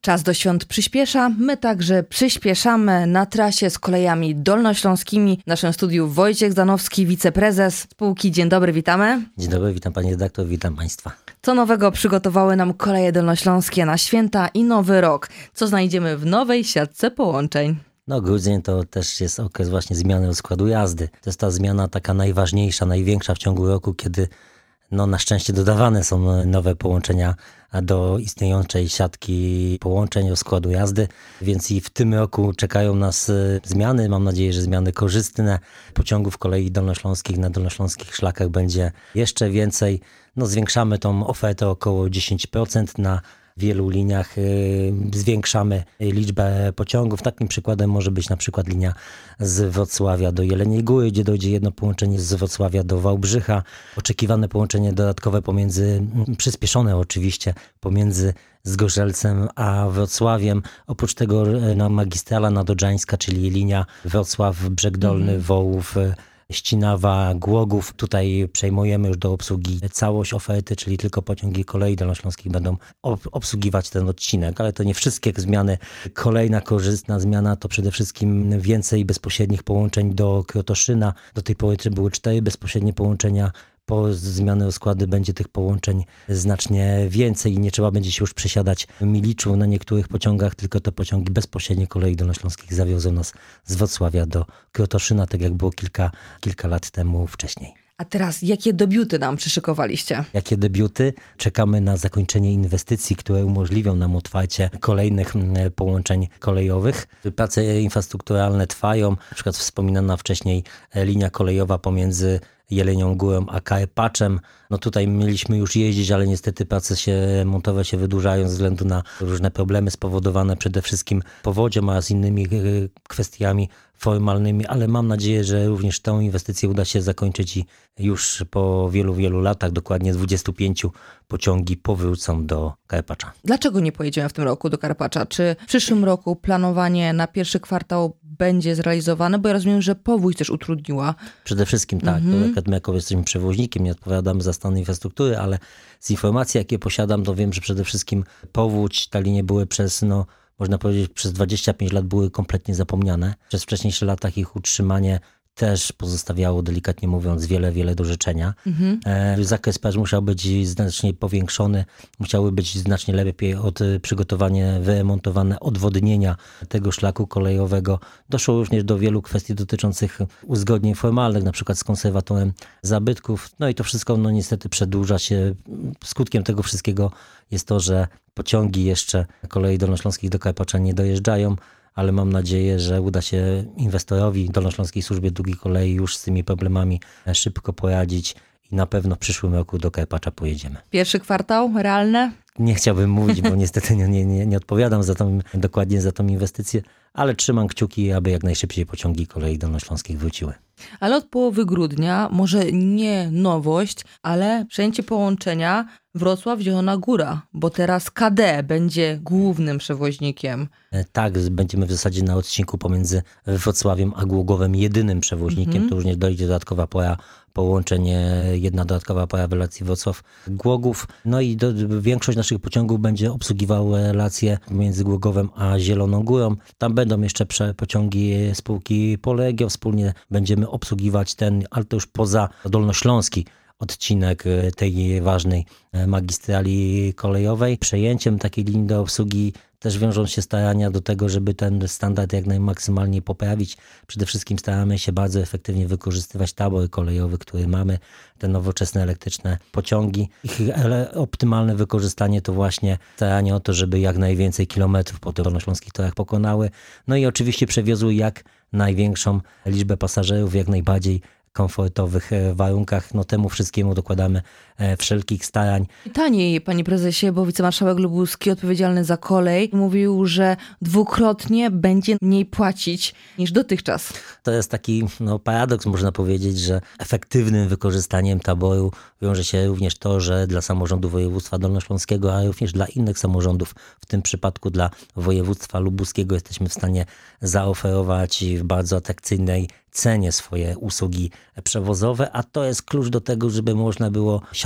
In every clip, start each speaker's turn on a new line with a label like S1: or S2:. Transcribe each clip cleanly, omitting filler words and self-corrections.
S1: Czas do świąt przyspiesza, my także przyspieszamy na trasie z kolejami dolnośląskimi. W naszym studiu Wojciech Zdanowski, wiceprezes spółki. Dzień dobry, witamy.
S2: Dzień dobry, witam pani redaktor, witam państwa.
S1: Co nowego przygotowały nam koleje dolnośląskie na święta i nowy rok? Co znajdziemy w nowej siatce połączeń?
S2: Grudzień to też jest okres właśnie zmiany rozkładu jazdy. To jest ta zmiana taka najważniejsza, największa w ciągu roku, kiedy na szczęście dodawane są nowe połączenia do istniejącej siatki połączeń rozkładu jazdy, więc i w tym roku czekają nas zmiany. Mam nadzieję, że zmiany korzystne. Pociągów kolei dolnośląskich na dolnośląskich szlakach będzie jeszcze więcej. Zwiększamy tą ofertę około 10% na wielu liniach, zwiększamy liczbę pociągów. Takim przykładem może być na przykład linia z Wrocławia do Jeleniej Góry, gdzie dojdzie jedno połączenie z Wrocławia do Wałbrzycha. Oczekiwane połączenie dodatkowe przyspieszone oczywiście, pomiędzy Zgorzelcem a Wrocławiem. Oprócz tego magistrala nadodrzańska, czyli linia Wrocław-Brzeg Dolny, Wołów, Ścinawa, Głogów. Tutaj przejmujemy już do obsługi całość oferty, czyli tylko pociągi kolei dolnośląskich będą obsługiwać ten odcinek, ale to nie wszystkie zmiany. Kolejna korzystna zmiana to przede wszystkim więcej bezpośrednich połączeń do Krotoszyna. Do tej pory były 4 bezpośrednie połączenia. Po zmianie rozkładu będzie tych połączeń znacznie więcej i nie trzeba będzie się już przesiadać w Miliczu na niektórych pociągach, tylko te pociągi bezpośrednie kolei dolnośląskich zawiozą nas z Wrocławia do Krotoszyna, tak jak było kilka lat temu wcześniej.
S1: A teraz jakie debiuty nam przyszykowaliście?
S2: Jakie debiuty? Czekamy na zakończenie inwestycji, które umożliwią nam otwarcie kolejnych połączeń kolejowych. Prace infrastrukturalne trwają, na przykład wspominana wcześniej linia kolejowa pomiędzy Jelenią Górą a Karpaczem. Tutaj mieliśmy już jeździć, ale niestety prace montowe się wydłużają ze względu na różne problemy spowodowane przede wszystkim powodzią oraz innymi kwestiami formalnymi, ale mam nadzieję, że również tę inwestycję uda się zakończyć i już po wielu, wielu latach, dokładnie 25 pociągi powrócą do Karpacza.
S1: Dlaczego nie pojedziemy w tym roku do Karpacza? Czy w przyszłym roku planowanie na pierwszy kwartał będzie zrealizowane? Bo ja rozumiem, że powódź też utrudniła.
S2: Przede wszystkim tak. My jako jesteśmy przewoźnikiem, nie odpowiadamy za stan infrastruktury, ale z informacji, jakie posiadam, to wiem, że przede wszystkim powódź, ta linie były można powiedzieć, przez 25 lat były kompletnie zapomniane. Przez wcześniejsze latach ich utrzymanie też pozostawiało, delikatnie mówiąc, wiele do życzenia. Zakres prac musiał być znacznie powiększony, musiały być znacznie lepiej przygotowane, wyremontowane odwodnienia tego szlaku kolejowego. Doszło również do wielu kwestii dotyczących uzgodnień formalnych, na przykład z konserwatorem zabytków. I to wszystko niestety przedłuża się. Skutkiem tego wszystkiego jest to, że pociągi jeszcze kolei dolnośląskich do Karpacza nie dojeżdżają, ale mam nadzieję, że uda się inwestorowi Dolnośląskiej Służbie Dróg Kolei już z tymi problemami szybko poradzić i na pewno w przyszłym roku do Karpacza pojedziemy.
S1: Pierwszy kwartał realne?
S2: Nie chciałbym mówić, bo niestety nie odpowiadam dokładnie za tą inwestycję, ale trzymam kciuki, aby jak najszybciej pociągi kolei dolnośląskich wróciły.
S1: Ale od połowy grudnia, może nie nowość, ale przejęcie połączenia Wrocław-Zielona Góra, bo teraz KD będzie głównym przewoźnikiem.
S2: Tak, będziemy w zasadzie na odcinku pomiędzy Wrocławiem a Głogowem jedynym przewoźnikiem. To już nie dojdzie dodatkowa pora połączeń, jedna dodatkowa para w relacji Wrocław-Głogów. I większość naszych pociągów będzie obsługiwała relacje między Głogowem a Zieloną Górą. Tam będą jeszcze pociągi spółki Polegio. Wspólnie będziemy obsługiwać ale to już poza dolnośląski odcinek tej ważnej magistrali kolejowej. Przejęciem takiej linii do obsługi też wiążą się starania do tego, żeby ten standard jak najmaksymalnie poprawić. Przede wszystkim staramy się bardzo efektywnie wykorzystywać tabor kolejowy, który mamy, te nowoczesne elektryczne pociągi. Ich optymalne wykorzystanie to właśnie staranie o to, żeby jak najwięcej kilometrów po tych dolnośląskich torach pokonały. I oczywiście przewiozły jak największą liczbę pasażerów w jak najbardziej komfortowych warunkach. Temu wszystkiemu dokładamy wszelkich starań.
S1: Taniej, panie prezesie, bo wicemarszałek Lubuski odpowiedzialny za kolej mówił, że dwukrotnie będzie mniej płacić niż dotychczas.
S2: To jest taki paradoks, można powiedzieć, że efektywnym wykorzystaniem taboru wiąże się również to, że dla samorządu województwa dolnośląskiego, a również dla innych samorządów, w tym przypadku dla województwa lubuskiego, jesteśmy w stanie zaoferować w bardzo atrakcyjnej cenie swoje usługi przewozowe, a to jest klucz do tego, żeby można było siatkę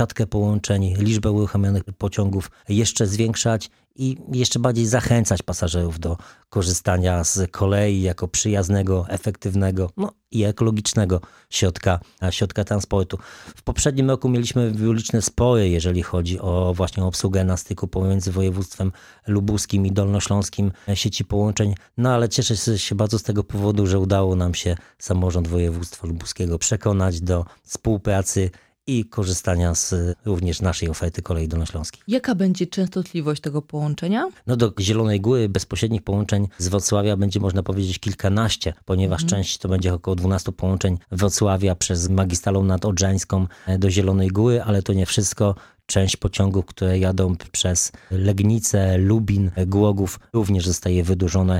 S2: siatkę połączeń, liczbę uruchomionych pociągów jeszcze zwiększać i jeszcze bardziej zachęcać pasażerów do korzystania z kolei jako przyjaznego, efektywnego i ekologicznego środka transportu. W poprzednim roku mieliśmy liczne spory, jeżeli chodzi o właśnie obsługę na styku pomiędzy województwem lubuskim i dolnośląskim sieci połączeń, ale cieszę się bardzo z tego powodu, że udało nam się samorząd województwa lubuskiego przekonać do współpracy i korzystania z również naszej oferty kolei dolnośląskiej.
S1: Jaka będzie częstotliwość tego połączenia?
S2: Do Zielonej Góry bezpośrednich połączeń z Wrocławia będzie można powiedzieć kilkanaście, ponieważ część to będzie około 12 połączeń Wrocławia przez magistralą nadodrzańską do Zielonej Góry, ale to nie wszystko. Część pociągów, które jadą przez Legnicę, Lubin, Głogów również zostaje wydłużone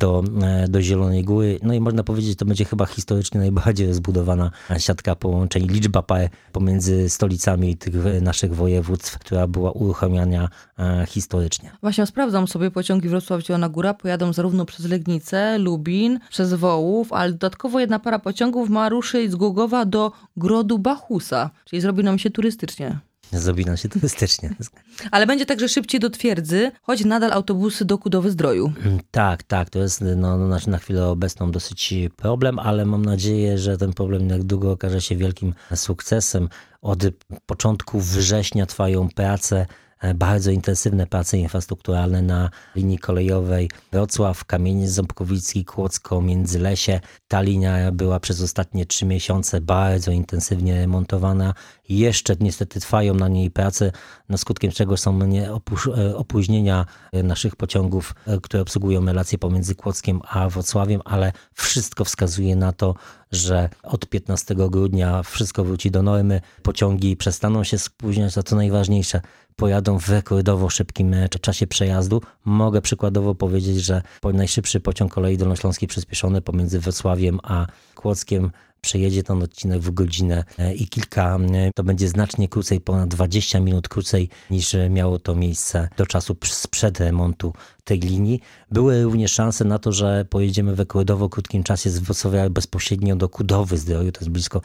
S2: do Zielonej Góry. I można powiedzieć, to będzie chyba historycznie najbardziej rozbudowana siatka połączeń, liczba par pomiędzy stolicami tych naszych województw, która była uruchamiana historycznie.
S1: Właśnie sprawdzam sobie pociągi Wrocław-Zielona Góra, pojadą zarówno przez Legnicę, Lubin, przez Wołów, ale dodatkowo jedna para pociągów ma ruszyć z Głogowa do Grodu Bachusa, czyli zrobi nam się turystycznie.
S2: Zrobi nam się turystycznie.
S1: Ale będzie także szybciej do Twierdzy, choć nadal autobusy do Kudowy-Zdroju.
S2: Tak. To jest na chwilę obecną dosyć problem, ale mam nadzieję, że ten problem niedługo okaże się wielkim sukcesem. Od początku września trwają bardzo intensywne prace infrastrukturalne na linii kolejowej Wrocław, Kamieniec Ząbkowicki, Kłodzko, Międzylesie. Ta linia była przez ostatnie 3 miesiące bardzo intensywnie remontowana. Jeszcze niestety trwają na niej prace, skutkiem czego są opóźnienia naszych pociągów, które obsługują relacje pomiędzy Kłodzkiem a Wrocławiem, ale wszystko wskazuje na to, że od 15 grudnia wszystko wróci do normy, pociągi przestaną się spóźniać, a co najważniejsze, pojadą w rekordowo szybkim czasie przejazdu. Mogę przykładowo powiedzieć, że najszybszy pociąg kolei dolnośląskiej przyspieszony pomiędzy Wrocławiem a Kłodzkiem przejedzie ten odcinek w godzinę i kilka, to będzie znacznie krócej, ponad 20 minut krócej niż miało to miejsce do czasu sprzed remontu tej linii. Były również szanse na to, że pojedziemy w rekordowo krótkim czasie z Wrocławia bezpośrednio do Kudowy-Zdroju, to jest blisko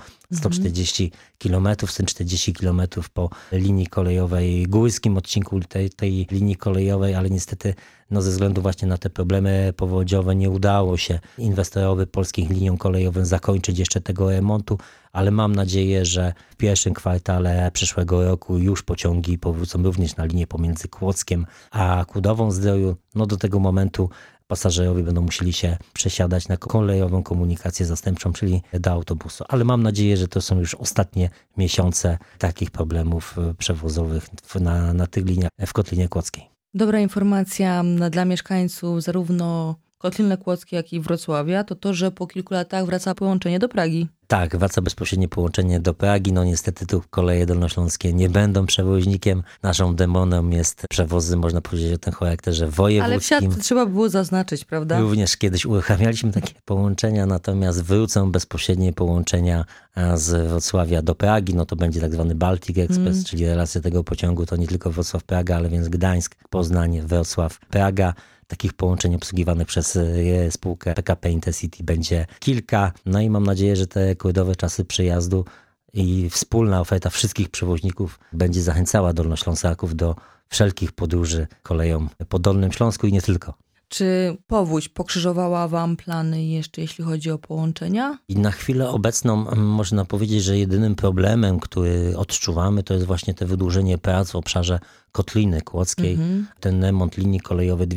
S2: 140 km, 140 km po linii kolejowej, górskim odcinku tej linii kolejowej, ale niestety ze względu właśnie na te problemy powodziowe nie udało się inwestorowi polskich liniom kolejowym zakończyć jeszcze tego remontu, ale mam nadzieję, że w pierwszym kwartale przyszłego roku już pociągi powrócą również na linię pomiędzy Kłodzkiem a Kudową-Zdroju. Do tego momentu pasażerowie będą musieli się przesiadać na kolejową komunikację zastępczą, czyli do autobusu. Ale mam nadzieję, że to są już ostatnie miesiące takich problemów przewozowych na tych liniach w Kotlinie Kłodzkiej.
S1: Dobra informacja dla mieszkańców zarówno Kotliny Kłodzkiej, jak i Wrocławia, to, że po kilku latach wraca połączenie do Pragi.
S2: Tak, wraca bezpośrednie połączenie do Pragi. Niestety tu koleje dolnośląskie nie będą przewoźnikiem. Naszą demoną jest przewozy, można powiedzieć, o tym charakterze wojewódzkim.
S1: Ale w siatce trzeba było zaznaczyć, prawda?
S2: Również kiedyś uruchamialiśmy takie połączenia, natomiast wrócą bezpośrednie połączenia z Wrocławia do Pragi. To będzie tak zwany Baltic Express, czyli relacja tego pociągu to nie tylko Wrocław-Praga, ale więc Gdańsk, Poznań, Wrocław, Praga. Takich połączeń obsługiwanych przez spółkę PKP Intercity będzie kilka. I mam nadzieję, że te rekordowe czasy przejazdu i wspólna oferta wszystkich przewoźników będzie zachęcała dolnoślązaków do wszelkich podróży koleją po Dolnym Śląsku i nie tylko.
S1: Czy powódź pokrzyżowała wam plany jeszcze, jeśli chodzi o połączenia?
S2: I na chwilę obecną można powiedzieć, że jedynym problemem, który odczuwamy, to jest właśnie te wydłużenie prac w obszarze Kotliny Kłodzkiej. Ten remont linii kolejowej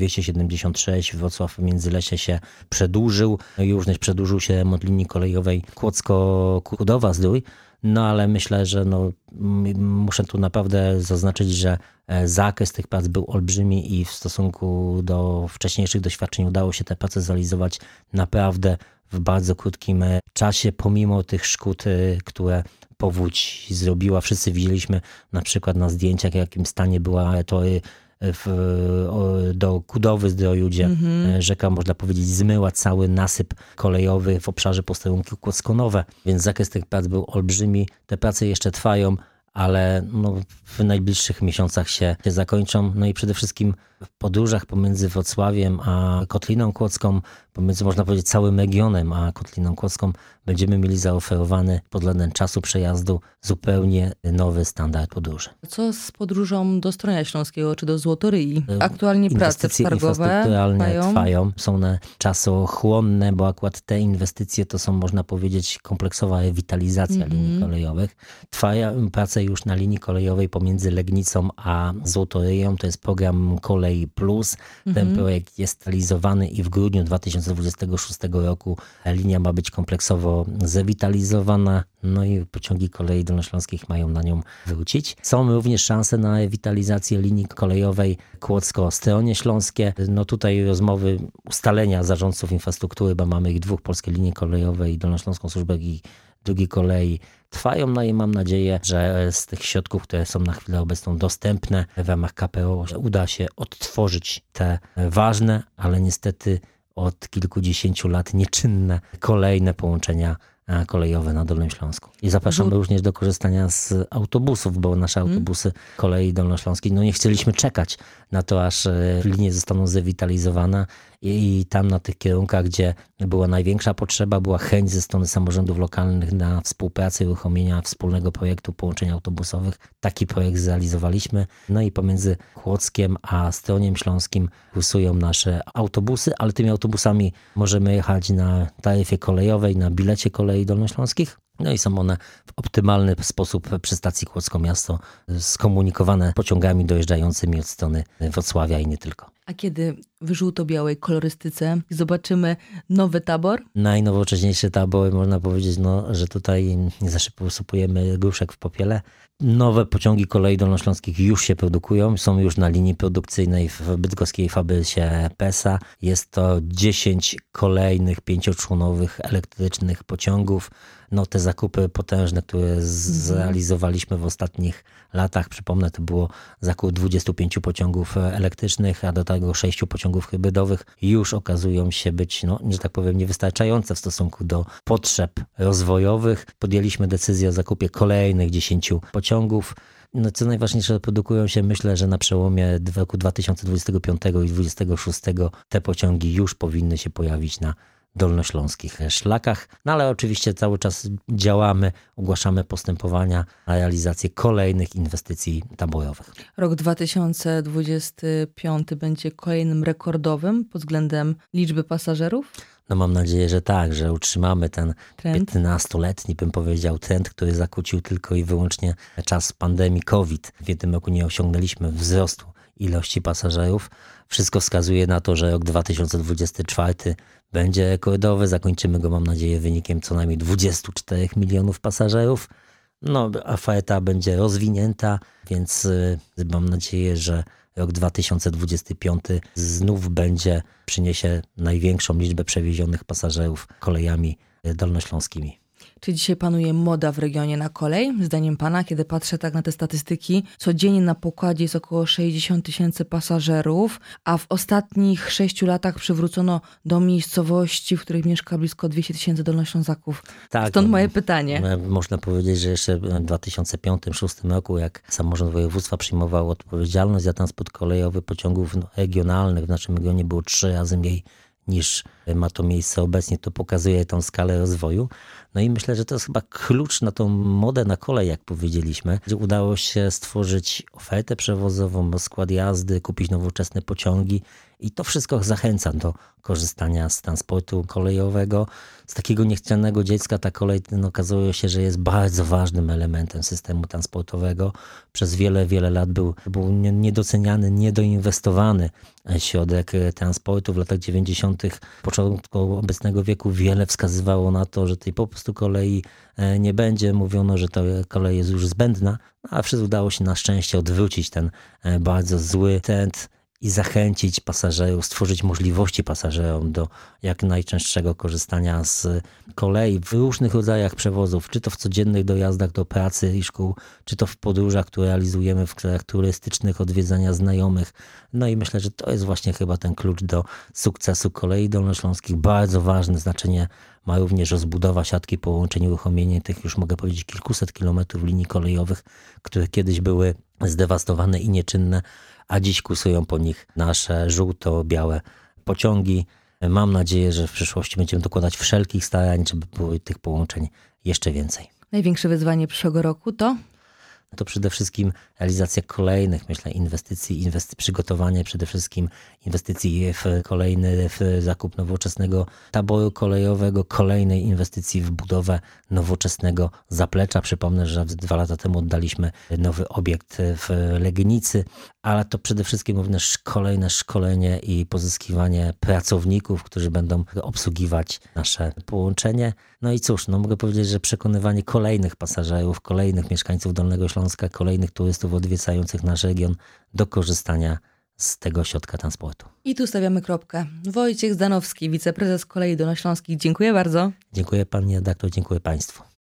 S2: 276 Wrocław-Międzylesie się przedłużył. Również przedłużył się remont linii kolejowej Kłodzko-Kudowa-Zdrój. Ale myślę, że muszę tu naprawdę zaznaczyć, że zakres tych prac był olbrzymi i w stosunku do wcześniejszych doświadczeń udało się te prace zrealizować naprawdę w bardzo krótkim czasie, pomimo tych szkód, które powódź zrobiła. Wszyscy widzieliśmy na przykład na zdjęciach, w jakim stanie była tory do Kudowy-Zdroju, gdzie rzeka, można powiedzieć, zmyła cały nasyp kolejowy w obszarze posterunku Kłodzko-Nowe, więc zakres tych prac był olbrzymi. Te prace jeszcze trwają, ale w najbliższych miesiącach się zakończą. I przede wszystkim w podróżach pomiędzy Wrocławiem a Kotliną Kłodzką, pomiędzy można powiedzieć całym regionem a Kotliną Kłodzką, będziemy mieli zaoferowany pod względem czasu przejazdu zupełnie nowy standard podróży.
S1: Co z podróżą do Stronia Śląskiego czy do Złotoryi? Aktualnie prace
S2: Inwestycje
S1: przetargowe
S2: infrastrukturalne trwają. Są one czasochłonne, bo akurat te inwestycje to są, można powiedzieć, kompleksowa rewitalizacja linii kolejowych. Trwają prace już na linii kolejowej pomiędzy Legnicą a Złotoryją. To jest program Kolej Plus. Ten projekt jest realizowany i w grudniu 2026 roku linia ma być kompleksowo zrewitalizowana. No i pociągi kolei dolnośląskich mają na nią wrócić. Są również szanse na rewitalizację linii kolejowej Kłodzko-Stronie Śląskie. No tutaj rozmowy, ustalenia zarządców infrastruktury, bo mamy ich dwóch, Polskie Linie Kolejowe i Dolnośląską Służbę Drogi Kolei, trwają. No i mam nadzieję, że z tych środków, które są na chwilę obecną dostępne w ramach KPO, uda się odtworzyć te ważne, ale niestety od kilkudziesięciu lat nieczynne kolejne połączenia kolejowe na Dolnym Śląsku. I zapraszamy również do korzystania z autobusów, bo nasze autobusy kolei dolnośląskiej, no nie chcieliśmy czekać na to, aż linie zostaną zrewitalizowane i tam na tych kierunkach, gdzie była największa potrzeba, była chęć ze strony samorządów lokalnych na współpracę i uruchomienia wspólnego projektu połączeń autobusowych. Taki projekt zrealizowaliśmy. No i pomiędzy Kłodzkiem a Stroniem Śląskim kursują nasze autobusy, ale tymi autobusami możemy jechać na taryfie kolejowej, na bilecie kolei dolnośląskich. No i są one w optymalny sposób przy stacji Kłodzko Miasto skomunikowane pociągami dojeżdżającymi od strony Wrocławia i nie tylko.
S1: A kiedy w żółto-białej kolorystyce zobaczymy nowy tabor?
S2: Najnowocześniejszy tabor, można powiedzieć, że tutaj nie za szybko usypujemy gruszek w popiele. Nowe pociągi kolei dolnośląskich już się produkują, są już na linii produkcyjnej w bydgoskiej fabryce PESA. Jest to 10 kolejnych 5-członowych elektrycznych pociągów. No te zakupy potężne, które zrealizowaliśmy w ostatnich latach, przypomnę, to było zakup 25 pociągów elektrycznych, a do tego 6 pociągów hybrydowych, już okazują się być, że tak powiem, niewystarczające w stosunku do potrzeb rozwojowych. Podjęliśmy decyzję o zakupie kolejnych 10 pociągów. No, co najważniejsze, produkują się, myślę, że na przełomie roku 2025 i 2026 te pociągi już powinny się pojawić na dolnośląskich szlakach. No ale oczywiście cały czas działamy, ogłaszamy postępowania na realizację kolejnych inwestycji taborowych.
S1: Rok 2025 będzie kolejnym rekordowym pod względem liczby pasażerów?
S2: No mam nadzieję, że tak, że utrzymamy ten
S1: Trend?
S2: 15-letni, bym powiedział, trend, który zakłócił tylko i wyłącznie czas pandemii COVID. W jednym roku nie osiągnęliśmy wzrostu ilości pasażerów. Wszystko wskazuje na to, że rok 2024 będzie rekordowy. Zakończymy go, mam nadzieję, wynikiem co najmniej 24 milionów pasażerów. No, oferta będzie rozwinięta, więc mam nadzieję, że rok 2025 znów przyniesie największą liczbę przewiezionych pasażerów kolejami dolnośląskimi.
S1: Czy dzisiaj panuje moda w regionie na kolej? Zdaniem pana, kiedy patrzę tak na te statystyki, codziennie na pokładzie jest około 60 000 pasażerów, a w ostatnich 6 latach przywrócono do miejscowości, w których mieszka blisko 200 000 dolnoślązaków.
S2: Tak,
S1: Stąd moje pytanie.
S2: Można powiedzieć, że jeszcze w 2005-2006 roku, jak samorząd województwa przyjmował odpowiedzialność za transport kolejowy pociągów regionalnych, w naszym regionie było 3 razy mniej niż ma to miejsce obecnie, to pokazuje tą skalę rozwoju. No i myślę, że to jest chyba klucz na tą modę na kolej, jak powiedzieliśmy, gdzie udało się stworzyć ofertę przewozową, skład jazdy, kupić nowoczesne pociągi i to wszystko zachęca do korzystania z transportu kolejowego. Z takiego niechcianego dziecka ta kolej okazuje się, że jest bardzo ważnym elementem systemu transportowego. Przez wiele, wiele lat był niedoceniany, niedoinwestowany środek transportu. W latach 90. początku obecnego wieku wiele wskazywało na to, że tej po prostu kolei nie będzie. Mówiono, że ta kolej jest już zbędna, a wszystko udało się na szczęście odwrócić ten bardzo zły trend i zachęcić pasażerów, stworzyć możliwości pasażerom do jak najczęstszego korzystania z kolei w różnych rodzajach przewozów, czy to w codziennych dojazdach do pracy i szkół, czy to w podróżach, które realizujemy w krajach turystycznych, odwiedzania znajomych. No i myślę, że to jest właśnie chyba ten klucz do sukcesu kolei dolnośląskich. Bardzo ważne znaczenie ma również rozbudowa siatki połączeń, uruchomienie tych, już mogę powiedzieć, kilkuset kilometrów linii kolejowych, które kiedyś były zdewastowane i nieczynne, a dziś kursują po nich nasze żółto-białe pociągi. Mam nadzieję, że w przyszłości będziemy dokładać wszelkich starań, żeby było tych połączeń jeszcze więcej.
S1: Największe wyzwanie przyszłego roku to?
S2: To przede wszystkim realizacja kolejnych, myślę, inwestycji, przygotowanie przede wszystkim inwestycji w zakup nowoczesnego taboru kolejowego, kolejnej inwestycji w budowę nowoczesnego zaplecza. Przypomnę, że 2 lata temu oddaliśmy nowy obiekt w Legnicy, ale to przede wszystkim również kolejne szkolenie i pozyskiwanie pracowników, którzy będą obsługiwać nasze połączenie. No i cóż, mogę powiedzieć, że przekonywanie kolejnych pasażerów, kolejnych mieszkańców Dolnego Śląska, kolejnych turystów odwiedzających nasz region do korzystania z tego środka transportu.
S1: I tu stawiamy kropkę. Wojciech Zdanowski, wiceprezes Kolei Dolnośląskich. Dziękuję bardzo.
S2: Dziękuję pani redaktor, dziękuję państwu.